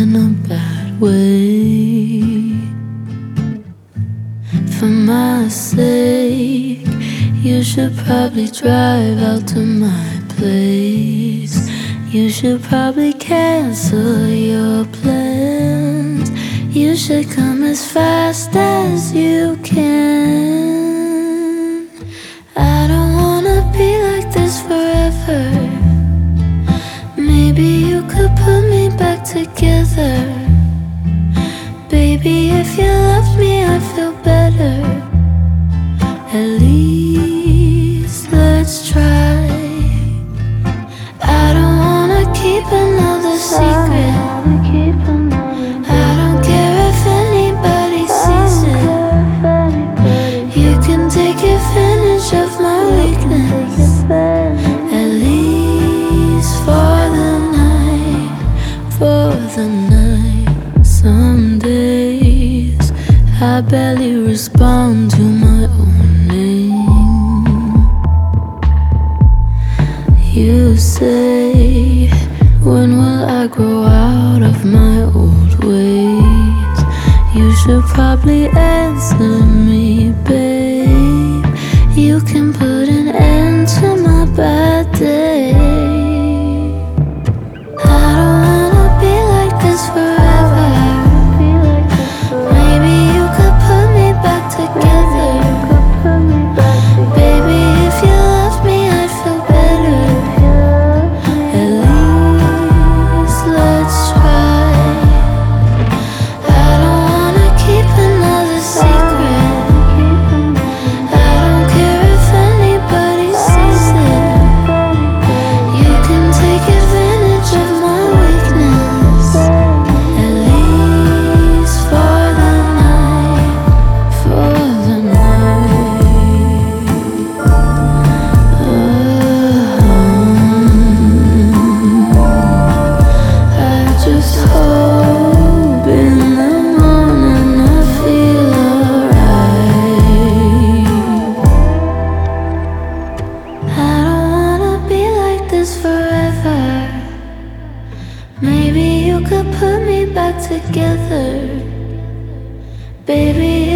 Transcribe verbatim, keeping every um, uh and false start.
in a bad way. For my sake, you should probably drive out to my place. You should probably cancel your plans. You should come as fast as you can. I don't wanna be like this forever. Maybe you could put me back together. Baby, if you loved me, I'd feel better. At least let's try. I don't wanna keep another secret. I don't care if anybody sees it. You can take advantage of my weakness. At least for the night, for the night. Some days I barely respond to my own name. You say, when will I grow out of my old ways? You should probably answer me, babe. You can put an end to my bad day. I don't wanna be like this forever. Maybe you could put me back together. Baby, if you loved me, I'd feel better. At least let's try. I don't wanna keep another secret. I don't care if anybody sees it. You can take advantage of my weakness. At least for the night, for the night. I just hope in the morning I feel alright. I don't wanna be like this forever. Maybe you could put me back together. Baby,